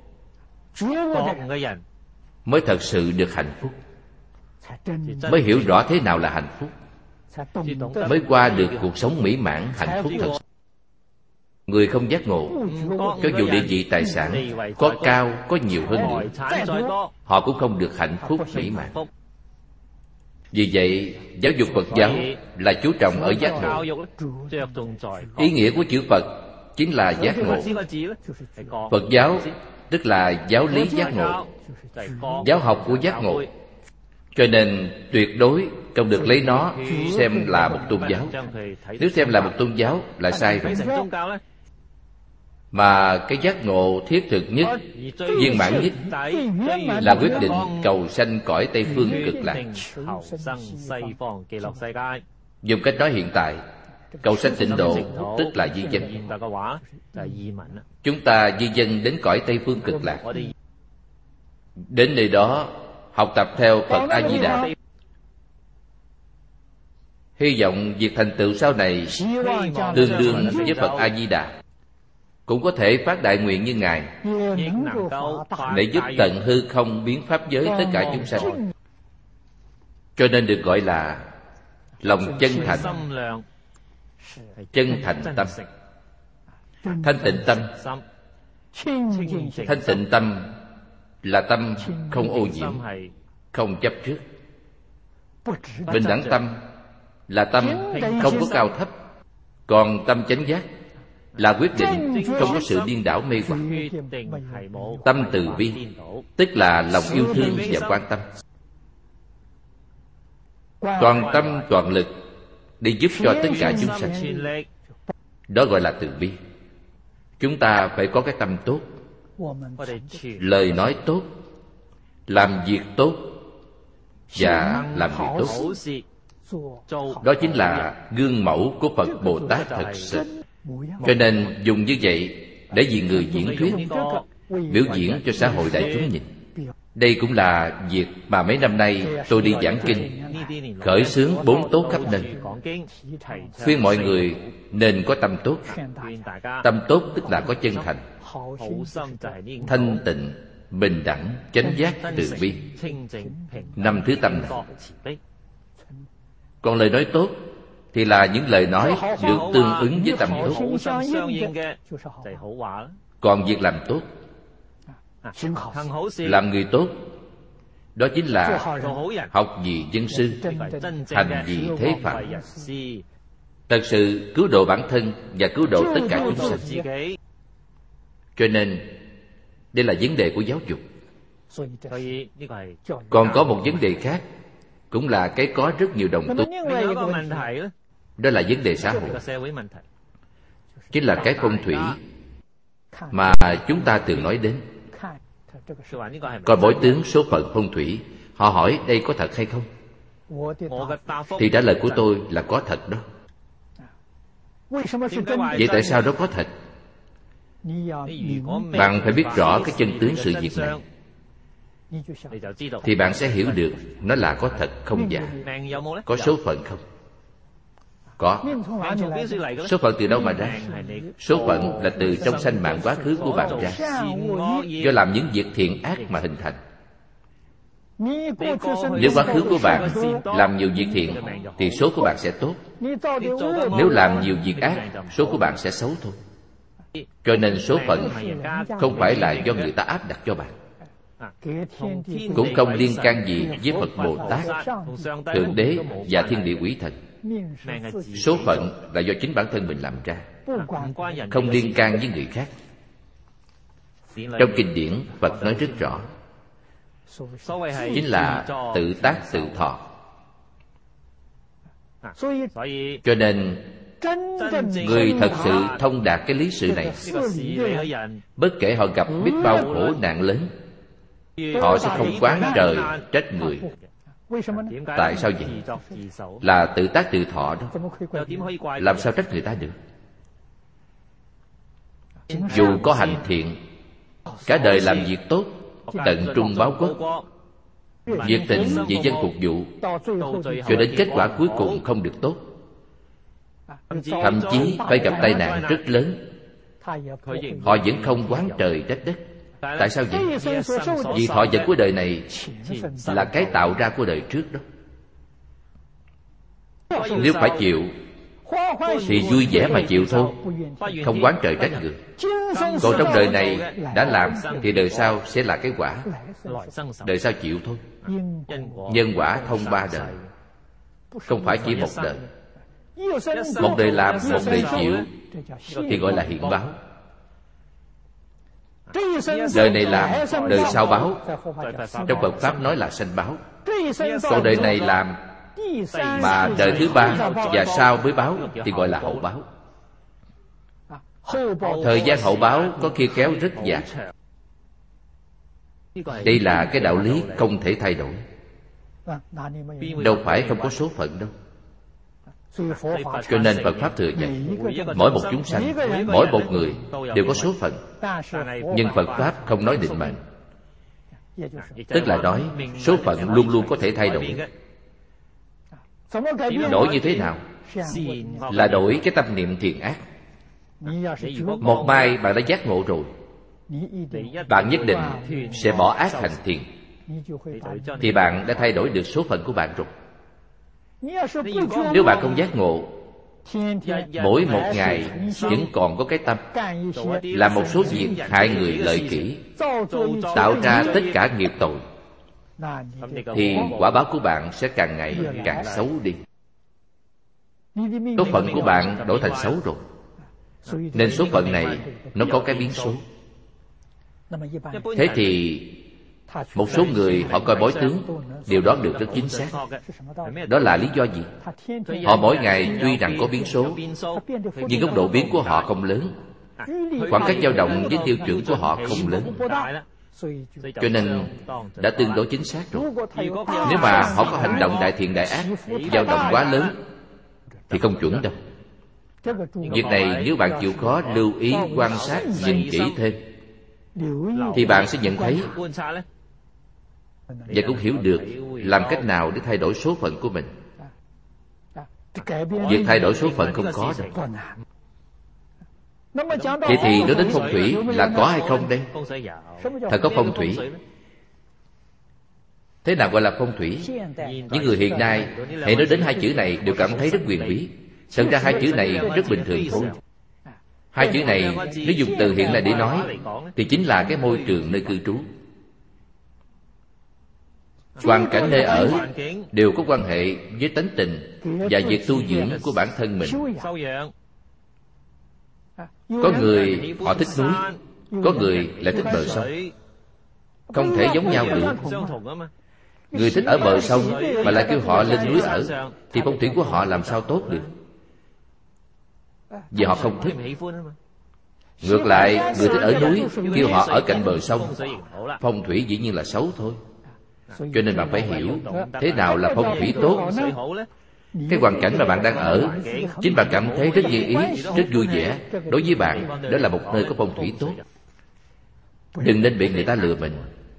mới thật sự được hạnh phúc, mới hiểu rõ thế nào là hạnh phúc, mới qua được cuộc sống mỹ mãn hạnh phúc thật sự. Người không giác ngộ, cho dù địa vị tài sản có cao, có nhiều hơn nữa, họ cũng không được hạnh phúc mỹ mãn. Vì vậy, giáo dục Phật giáo là chú trọng ở giác ngộ. Ý nghĩa của chữ Phật chính là giác ngộ. Phật giáo tức là giáo lý giác ngộ, giáo học của giác ngộ. Cho nên tuyệt đối không được lấy nó xem là một tôn giáo. Nếu xem là một tôn giáo là sai rồi. Mà cái giác ngộ thiết thực nhất, viên mãn nhất là quyết định cầu sanh cõi Tây Phương Cực Lạc. Dùng cách nói hiện tại, cầu sanh tịnh độ tức là di dân. Chúng ta di dân đến cõi Tây Phương Cực Lạc, đến nơi đó học tập theo Phật A-di-đà, hy vọng việc thành tựu sau này tương đương với Phật A-di-đà, cũng có thể phát đại nguyện như Ngài để giúp tận hư không biến pháp giới tất cả chúng sanh. Cho nên được gọi là lòng chân thành. Chân thành tâm, thanh tịnh tâm. Thanh tịnh tâm là tâm không ô nhiễm, không chấp trước. Bình đẳng tâm là tâm không có cao thấp. Còn tâm chánh giác là quyết định không có sự điên đảo mê hoặc. Tâm từ bi tức là lòng yêu thương và quan tâm, toàn tâm toàn lực để giúp cho tất cả chúng sanh. Đó gọi là từ bi. Chúng ta phải có cái tâm tốt, lời nói tốt, làm việc tốt và làm việc tốt. Đó chính là gương mẫu của Phật Bồ Tát thật sự. Cho nên dùng như vậy để vì người diễn thuyết, biểu diễn cho xã hội đại chúng nhìn. Đây cũng là việc mà mấy năm nay tôi đi giảng kinh, khởi xướng bốn tốt khắp nơi, khuyên mọi người nên có tâm tốt. Tâm tốt tức là có chân thành, thanh tịnh, bình đẳng, chánh giác, từ bi. Năm thứ tâm này. Còn lời nói tốt thì là những lời nói được tương ứng với tâm tốt. Còn việc làm tốt, làm người tốt, đó chính là học vì dân sư, hành vì thế phạm, thật sự cứu độ bản thân và cứu độ tất cả chúng sanh. Cho nên đây là vấn đề của giáo dục. Còn có một vấn đề khác, cũng là cái có rất nhiều đồng tu, đó là vấn đề xã hội, chính là cái phong thủy mà chúng ta thường nói đến. Coi bói tướng số phận phong thủy, họ hỏi đây có thật hay không, thì trả lời của tôi là có thật đó. Vậy tại sao đó có thật? Bạn phải biết rõ cái chân tướng sự việc này, thì bạn sẽ hiểu được nó là có thật không giả. Có số phận không? Có. Số phận từ đâu mà ra? Số phận là từ trong sanh mạng quá khứ của bạn ra, do làm những việc thiện ác mà hình thành. Nếu quá khứ của bạn làm nhiều việc thiện thì số của bạn sẽ tốt. Nếu làm nhiều việc ác, số của bạn sẽ xấu thôi. Cho nên số phận không phải là do người ta áp đặt cho bạn, cũng không liên can gì với Phật Bồ Tát, Thượng Đế và thiên địa quỷ thần. Số phận là do chính bản thân mình làm ra, không liên can với người khác. Trong kinh điển, Phật nói rất rõ, chính là tự tác tự thọ. Cho nên người thật sự thông đạt cái lý sự này, bất kể họ gặp biết bao khổ nạn lớn, họ sẽ không oán trời trách người, Tại sao vậy? Là tự tác tự thọ đó. Làm sao trách người ta được? Dù có hành thiện, cả đời làm việc tốt, tận trung báo quốc, nhiệt tình vì dân phục vụ, cho đến kết quả cuối cùng không được tốt, thậm chí phải gặp tai nạn rất lớn, họ vẫn không oán trời trách đất. Tại sao vậy? Vì thọ vật của đời này là cái tạo ra của đời trước đó. Nếu phải chịu thì vui vẻ mà chịu thôi, không oán trời trách người. Còn trong đời này đã làm thì đời sau sẽ là cái quả. Đời sau chịu thôi. Nhân quả thông ba đời, không phải chỉ một đời. Một đời làm, một đời chịu thì gọi là hiện báo. Đời này làm, đời sau báo. Trong Phật Pháp nói là sanh báo. Còn đời này làm mà đời thứ ba và sau mới báo thì gọi là hậu báo. Thời gian hậu báo có khi kéo rất dài. Đây là cái đạo lý không thể thay đổi. Đâu phải không có số phận đâu. Cho nên Phật Pháp thừa nhận mỗi một chúng sanh, mỗi một người đều có số phận. Nhưng Phật Pháp không nói định mệnh. Tức là nói số phận luôn luôn có thể thay đổi. Đổi như thế nào? Là đổi cái tâm niệm thiện ác. Một mai bạn đã giác ngộ rồi, bạn nhất định sẽ bỏ ác hành thiện, thì bạn đã thay đổi được số phận của bạn rồi. Nếu bạn không giác ngộ, mỗi một ngày vẫn còn có cái tâm làm một số việc hại người lợi kỷ, tạo ra tất cả nghiệp tội, thì quả báo của bạn sẽ càng ngày càng xấu đi. Số phận của bạn đổi thành xấu rồi, nên số phận này nó có cái biến số. Thế thì một số người họ coi bói tướng đều đoán được rất chính xác. Đó là lý do gì? Họ mỗi ngày tuy rằng có biến số, nhưng góc độ biến của họ không lớn, khoảng cách dao động với tiêu chuẩn của họ không lớn, cho nên đã tương đối chính xác rồi. Nếu mà họ có hành động đại thiện đại ác, dao động quá lớn thì không chuẩn đâu. Việc này nếu bạn chịu khó lưu ý quan sát nhìn kỹ thêm, thì bạn sẽ nhận thấy và cũng hiểu được làm cách nào để thay đổi số phận của mình. Việc thay đổi số phận không có đâu. Vậy thì nói đến phong thủy là có hay không đây? Thật có phong thủy. Thế nào gọi là phong thủy? Những người hiện nay hãy nói đến hai chữ này đều cảm thấy rất huyền bí. Thật ra hai chữ này rất bình thường thôi. Hai chữ này nếu dùng từ hiện nay để nói thì chính là cái môi trường nơi cư trú. Hoàn cảnh nơi ở đều có quan hệ với tánh tình và việc tu dưỡng của bản thân mình. Có người họ thích núi, có người lại thích bờ sông. Không thể giống nhau được. Người thích ở bờ sông mà lại kêu họ lên núi ở, thì phong thủy của họ làm sao tốt được? Vì họ không thích. Ngược lại, người thích ở núi kêu họ ở cạnh bờ sông, phong thủy dĩ nhiên là xấu thôi. Cho nên bạn phải hiểu thế nào là phong thủy tốt. Cái hoàn cảnh mà bạn đang ở, chính bạn cảm thấy rất như ý, rất vui vẻ, đối với bạn đó là một nơi có phong thủy tốt. Đừng nên bị người ta lừa mình.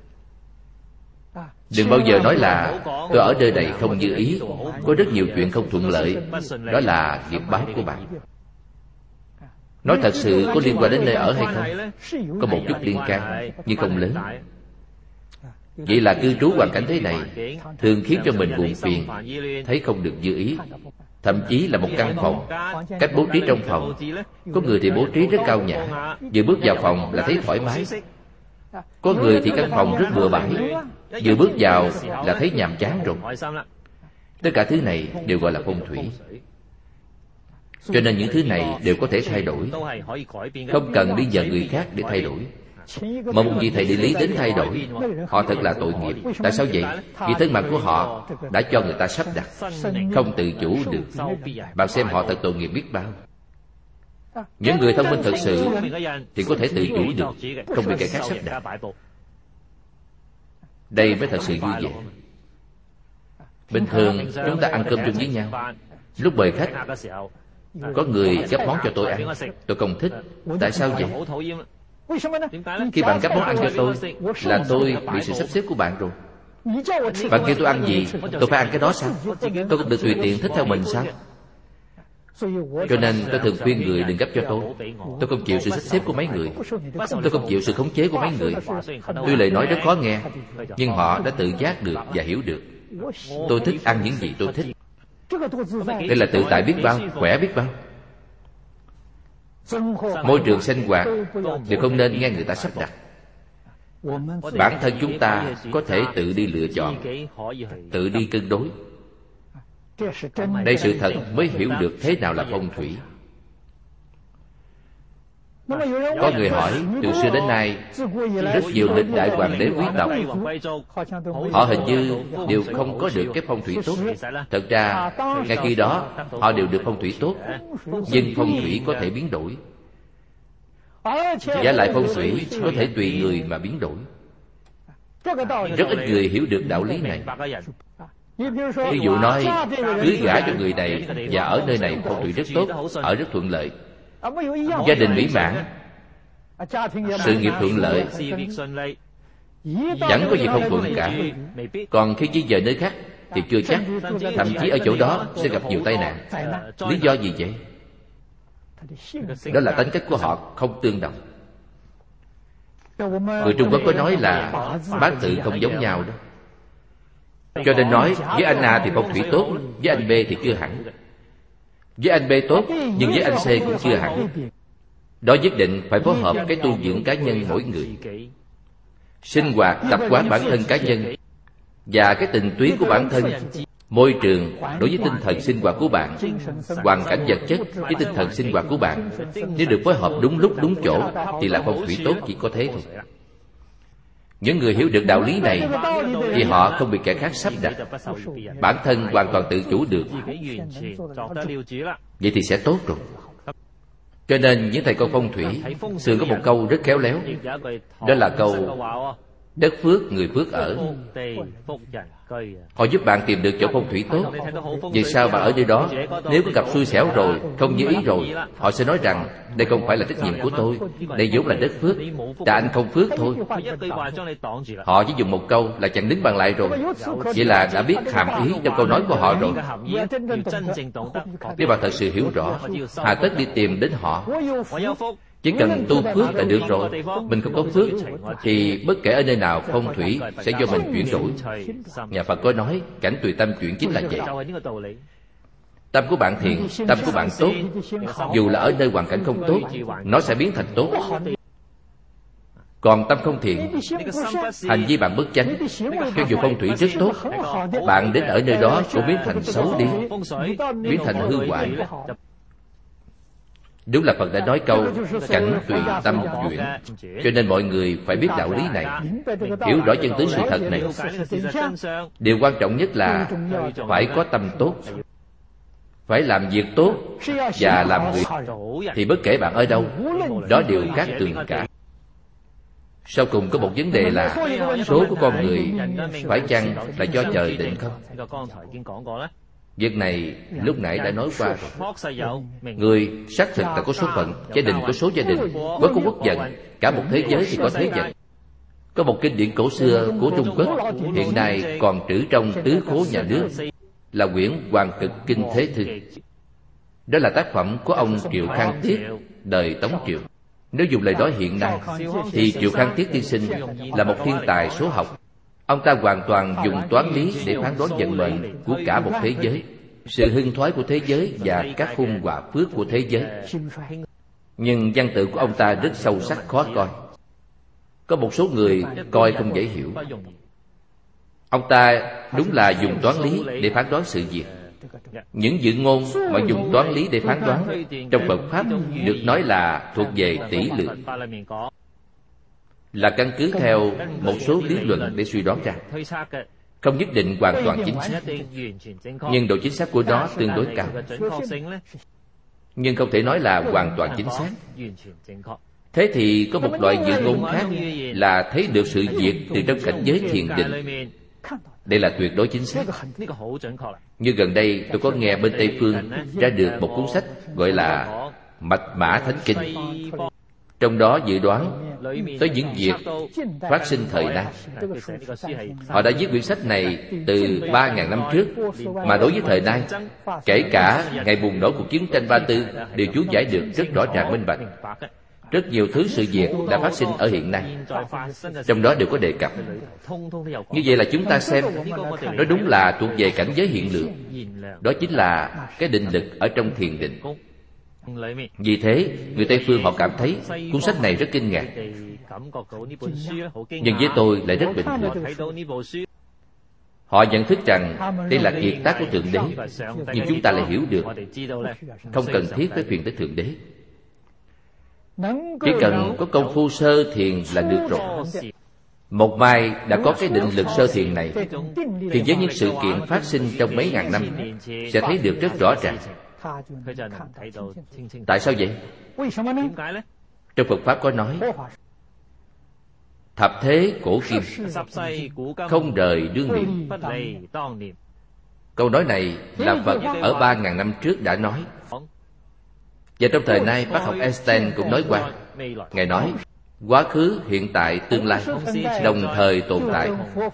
Đừng bao giờ nói là tôi ở nơi này không như ý, có rất nhiều chuyện không thuận lợi. Đó là nghiệp báo của bạn. Nói thật sự có liên quan đến nơi ở hay không? Có một chút liên can, nhưng không lớn. Vậy là cư trú hoàn cảnh thế này thường khiến cho mình buồn phiền, thấy không được như ý. Thậm chí là một căn phòng, cách bố trí trong phòng, có người thì bố trí rất cao nhã, vừa bước vào phòng là thấy thoải mái. Có người thì căn phòng rất bừa bãi, vừa bước vào là thấy nhàm chán rồi. Tất cả thứ này đều gọi là phong thủy. Cho nên những thứ này đều có thể thay đổi, không cần đi nhờ người khác để thay đổi. Mà một vị thầy địa lý đến thay đổi, họ thật là tội nghiệp. Tại sao vậy? Vì thân mạng của họ đã cho người ta sắp đặt, không tự chủ được. Bạn xem họ thật tội nghiệp biết bao. Những người thông minh thật sự thì có thể tự chủ được, không bị kẻ khác sắp đặt. Đây mới thật sự vui vẻ. Bình thường chúng ta ăn cơm chung với nhau. Lúc mời khách, có người gắp món cho tôi ăn, tôi không thích. Tại sao vậy? Khi bạn gắp món ăn cho tôi, là tôi bị sự sắp xếp của bạn rồi. Bạn kêu tôi ăn gì, tôi phải ăn cái đó sao? Tôi không được tùy tiện thích theo mình sao? Cho nên tôi thường khuyên người đừng gấp cho tôi. Tôi không chịu sự sắp xếp của mấy người. Tôi không chịu sự khống chế của mấy người. Tuy lời nói rất khó nghe, nhưng họ đã tự giác được và hiểu được. Tôi thích ăn những gì tôi thích. Đây là tự tại biết bao, khỏe biết bao. Môi trường sinh hoạt đều không nên nghe người ta sắp đặt. Bản thân chúng ta có thể tự đi lựa chọn, tự đi cân đối. Đây sự thật mới hiểu được thế nào là phong thủy. Có người hỏi, từ xưa đến nay rất nhiều lịch đại hoàng đế quý tộc, họ hình như đều không có được cái phong thủy tốt. Thật ra ngay khi đó họ đều được phong thủy tốt, nhưng phong thủy có thể biến đổi. Và lại phong thủy có thể tùy người mà biến đổi. Rất ít người hiểu được đạo lý này. Ví dụ nói, cưới gả cho người này và ở nơi này phong thủy rất tốt, ở rất thuận lợi, gia đình mỹ mãn, sự nghiệp thuận lợi, chẳng có gì không thuận cả. Còn khi di dời nơi khác thì chưa chắc, thậm chí ở chỗ đó sẽ gặp nhiều tai nạn. Lý do gì vậy? Đó là tính cách của họ không tương đồng. Người Trung Quốc có nói là bát tự không giống nhau đó. Cho nên nói với anh A thì phong thủy tốt, với anh B thì chưa hẳn. Với anh B tốt, nhưng với anh C cũng chưa hẳn. Đó nhất định phải phối hợp cái tu dưỡng cá nhân mỗi người, sinh hoạt tập quán bản thân cá nhân và cái tình túy của bản thân, môi trường đối với tinh thần sinh hoạt của bạn, hoàn cảnh vật chất với tinh thần sinh hoạt của bạn. Nếu được phối hợp đúng lúc đúng chỗ thì là phong thủy tốt, chỉ có thế thôi. Những người hiểu được đạo lý này thì họ không bị kẻ khác sắp đặt, bản thân hoàn toàn tự chủ được. Vậy thì sẽ tốt rồi. Cho nên những thầy cô phong thủy thường có một câu rất khéo léo. Đó là câu đất phước người phước ở. Họ giúp bạn tìm được chỗ phong thủy tốt. Vì sao bạn ở nơi đó? Nếu có gặp xui xẻo rồi, không như ý rồi, họ sẽ nói rằng đây không phải là trách nhiệm của tôi, đây vốn là đất phước,แต่anh không phước thôi. Họ chỉ dùng một câu là chặn đứng bạn lại rồi. Vậy là đã biết hàm ý trong câu nói của họ rồi. Nếu bạn thật sự hiểu rõ, hà tất đi tìm đến họ. Chỉ cần tu phước là được rồi. Mình không có phước thì bất kể ở nơi nào phong thủy sẽ do mình chuyển đổi. Nhà Phật có nói cảnh tùy tâm chuyển chính là vậy. Tâm của bạn thiện, tâm của bạn tốt, dù là ở nơi hoàn cảnh không tốt, nó sẽ biến thành tốt. Còn tâm không thiện, hành vi bạn bất chánh, cho dù phong thủy rất tốt, bạn đến ở nơi đó cũng biến thành xấu đi, biến thành hư hoại. Đúng là Phật đã nói câu cảnh tùy tâm chuyển. Cho nên mọi người phải biết đạo lý này, hiểu rõ chân tướng sự thật này. Điều quan trọng nhất là phải có tâm tốt, phải làm việc tốt và làm người, thì bất kể bạn ở đâu, đó đều khác thường cả. Sau cùng có một vấn đề là số của con người phải chăng là do trời định không? Việc này lúc nãy đã nói qua rồi. Người xác thực là có số phận, gia đình có số gia đình, quốc có quốc vận, cả một thế giới thì có thế vận. Có một kinh điển cổ xưa của Trung Quốc hiện nay còn trữ trong tứ khố nhà nước, là quyển Hoàng Cực Kinh Thế Thư. Đó là tác phẩm của ông Triệu Khang Tiết, đời Tống Triệu. Nếu dùng lời nói hiện nay thì Triệu Khang Tiết tiên sinh là một thiên tài số học. Ông ta hoàn toàn dùng toán lý để phán đoán vận mệnh của cả một thế giới, sự hưng thoái của thế giới và các hung họa phước của thế giới. Nhưng văn tự của ông ta rất sâu sắc khó coi. Có một số người coi không dễ hiểu. Ông ta đúng là dùng toán lý để phán đoán sự việc. Những dự ngôn mà dùng toán lý để phán đoán trong Phật Pháp được nói là thuộc về tỷ lược, là căn cứ theo một số lý luận để suy đoán ra, không nhất định hoàn toàn chính xác, nhưng độ chính xác của nó tương đối cao. Nhưng không thể nói là hoàn toàn chính xác. Thế thì có một loại dự ngôn khác là thấy được sự việc từ trong cảnh giới thiền định. Đây là tuyệt đối chính xác. Như gần đây tôi có nghe bên Tây Phương ra được một cuốn sách gọi là Mạch Mã Thánh Kinh. Trong đó dự đoán tới những việc phát sinh thời nay. Họ đã viết quyển sách này từ ba ngàn năm trước, mà đối với thời nay, kể cả ngày bùng nổ cuộc chiến tranh Ba Tư đều chú giải được rất rõ ràng minh bạch. Rất nhiều thứ sự việc đã phát sinh ở hiện nay, trong đó đều có đề cập. Như vậy là chúng ta xem, nó đúng là thuộc về cảnh giới hiện lượng. Đó chính là cái định lực ở trong thiền định. Vì thế, người Tây Phương họ cảm thấy cuốn sách này rất kinh ngạc. Nhưng với tôi lại rất bình thường. Họ nhận thức rằng đây là kiệt tác của Thượng Đế, nhưng chúng ta lại hiểu được không cần thiết phải phiền tới Thượng Đế. Chỉ cần có công phu sơ thiền là được rồi. Một mai đã có cái định lực sơ thiền này, thì với những sự kiện phát sinh trong mấy ngàn năm sẽ thấy được rất rõ ràng. Tại sao vậy? Trong Phật Pháp có nói thập thế cổ kim không rời đương niệm. Câu nói này là Phật ở ba ngàn năm trước đã nói. Và trong thời nay, bác học Einstein cũng nói qua. Ngài nói quá khứ, hiện tại, tương lai đồng thời tồn tại.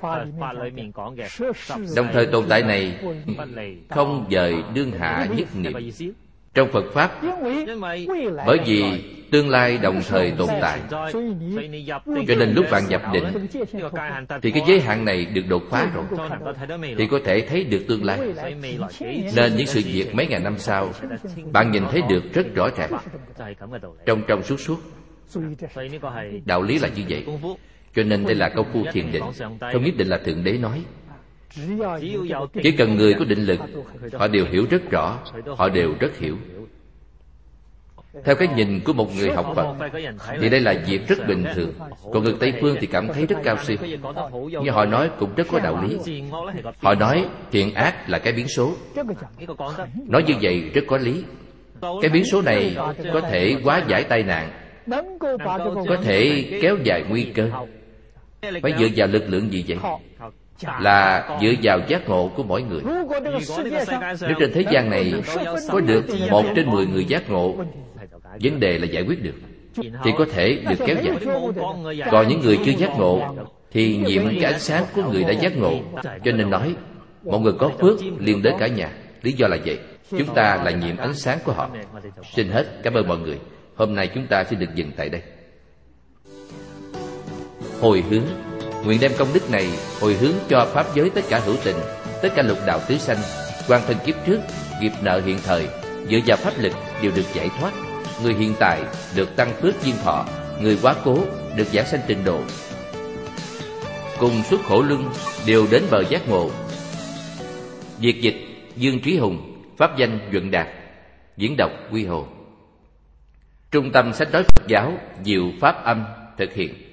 Đồng thời tồn tại này không dời đương hạ nhất niệm. Trong Phật Pháp, bởi vì tương lai đồng thời tồn tại, cho nên lúc bạn nhập định thì cái giới hạn này được đột phá rồi, thì có thể thấy được tương lai. Nên những sự việc mấy ngàn năm sau bạn nhìn thấy được rất rõ ràng, trong trong suốt suốt. Đạo lý là như vậy. Cho nên đây là công phu thiền định, không nhất định là Thượng Đế nói. Chỉ cần người có định lực, họ đều hiểu rất rõ, họ đều rất hiểu. Theo cái nhìn của một người học Phật thì đây là việc rất bình thường. Còn người Tây Phương thì cảm thấy rất cao siêu. Nhưng họ nói cũng rất có đạo lý. Họ nói thiện ác là cái biến số. Nói như vậy rất có lý. Cái biến số này có thể hóa giải tai nạn, có thể kéo dài nguy cơ. Phải dựa vào lực lượng gì vậy? Là dựa vào giác ngộ của mỗi người. Nếu trên thế gian này có được một trên mười người giác ngộ, vấn đề là giải quyết được, thì có thể được kéo dài. Còn những người chưa giác ngộ thì nhiễm cái ánh sáng của người đã giác ngộ. Cho nên nói mọi người có phước liên đến cả nhà. Lý do là vậy. Chúng ta là nhiễm ánh sáng của họ. Xin hết, cảm ơn mọi người. Hôm nay chúng ta sẽ được dừng tại đây. Hồi hướng. Nguyện đem công đức này hồi hướng cho pháp giới tất cả hữu tình, tất cả lục đạo tứ sanh, quan thân kiếp trước, nghiệp nợ hiện thời, dựa vào pháp lực đều được giải thoát. Người hiện tại được tăng phước duyên thọ, người quá cố được giảng sanh tịnh độ. Cùng xuất khổ luân đều đến bờ giác ngộ. Việt dịch Dương Trí Hùng, pháp danh Duận Đạt, diễn đọc Quy Hồ. Trung tâm sách nói Phật giáo Diệu Pháp Âm thực hiện.